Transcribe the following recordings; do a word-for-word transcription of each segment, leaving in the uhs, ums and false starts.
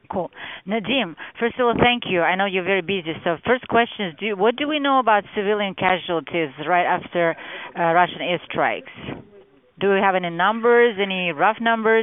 Cool. Nadim, first of all, thank you. I know you're very busy. So, first question is, do what do we know about civilian casualties right after uh, Russian airstrikes? Do we have any numbers, any rough numbers?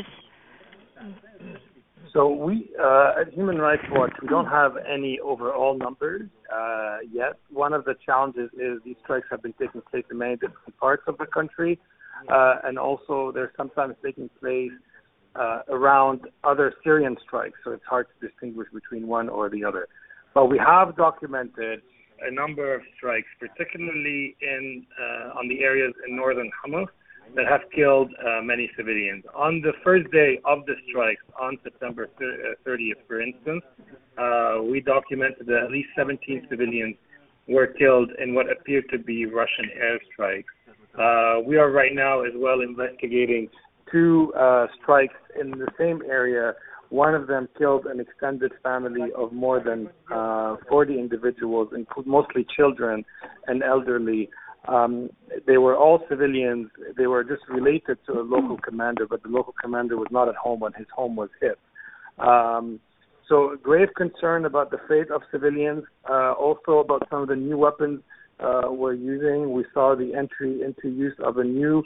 So we, uh, at Human Rights Watch, we don't have any overall numbers uh, yet. One of the challenges is these strikes have been taking place in many different parts of the country, uh, and also they're sometimes taking place uh, around other Syrian strikes, so it's hard to distinguish between one or the other. But we have documented a number of strikes, particularly in uh, on the areas in northern Hamas, that have killed uh, many civilians. On the first day of the strikes, on September thirtieth, for instance, uh, we documented that at least seventeen civilians were killed in what appeared to be Russian airstrikes. Uh, we are right now as well investigating two uh, strikes in the same area. One of them killed an extended family of more than uh, forty individuals, including mostly children and elderly. Um, they were all civilians. They were just related to a local commander, but the local commander was not at home when his home was hit. Um, so grave concern about the fate of civilians, uh, also about some of the new weapons uh, we're using. We saw the entry into use of a new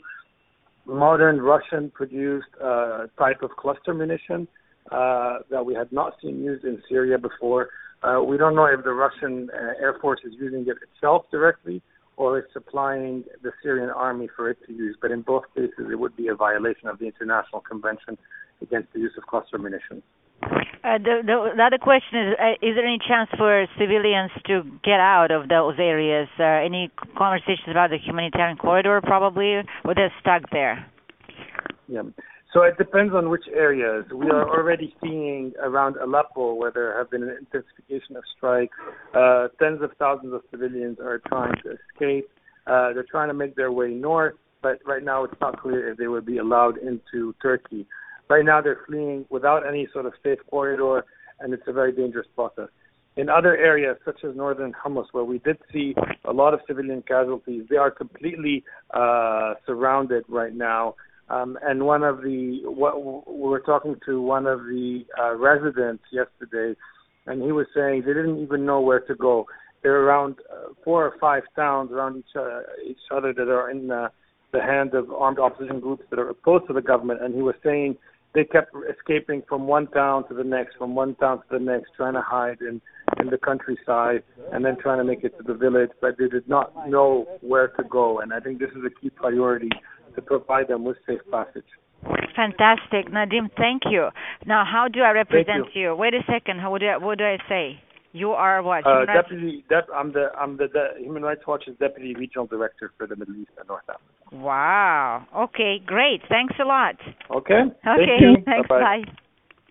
modern Russian-produced uh, type of cluster munition uh, that we had not seen used in Syria before. Uh, we don't know if the Russian uh, Air Force is using it itself directly, or is supplying the Syrian army for it to use. But in both cases, it would be a violation of the International Convention against the use of cluster munitions. Uh, the, the, the other question is, uh, is there any chance for civilians to get out of those areas? Uh, any conversations about the humanitarian corridor, probably, or they're stuck there? Yeah. So it depends on which areas. We are already seeing around Aleppo where there have been an intensification of strikes. Uh, tens of thousands of civilians are trying to escape. Uh, they're trying to make their way north, but right now it's not clear if they will be allowed into Turkey. Right now they're fleeing without any sort of safe corridor, and it's a very dangerous process. In other areas, such as northern Hamas, where we did see a lot of civilian casualties, they are completely uh, surrounded right now. Um, and one of the, what, we were talking to one of the uh, residents yesterday, and he was saying they didn't even know where to go. There are around uh, four or five towns around each, uh, each other that are in the, the hand of armed opposition groups that are opposed to the government. And he was saying they kept escaping from one town to the next, from one town to the next, trying to hide in, in the countryside and then trying to make it to the village, but they did not know where to go. And I think this is a key priority, to provide them with safe passage. Fantastic. Nadim, thank you. Now, how do I represent you. you? Wait a second. How, what, do I, what do I say? You are what? Uh, deputy, dep, I'm the I'm the, the Human Rights Watch's Deputy Regional Director for the Middle East and North Africa. Wow. Okay, great. Thanks a lot. Okay. Okay, Thank you. Thanks. Bye-bye. Bye.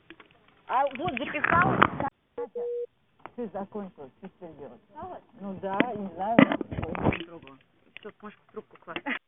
А вот записала. Ты закончила, что делать? Ну да, не знаю. Трубку. Может, трубку класть.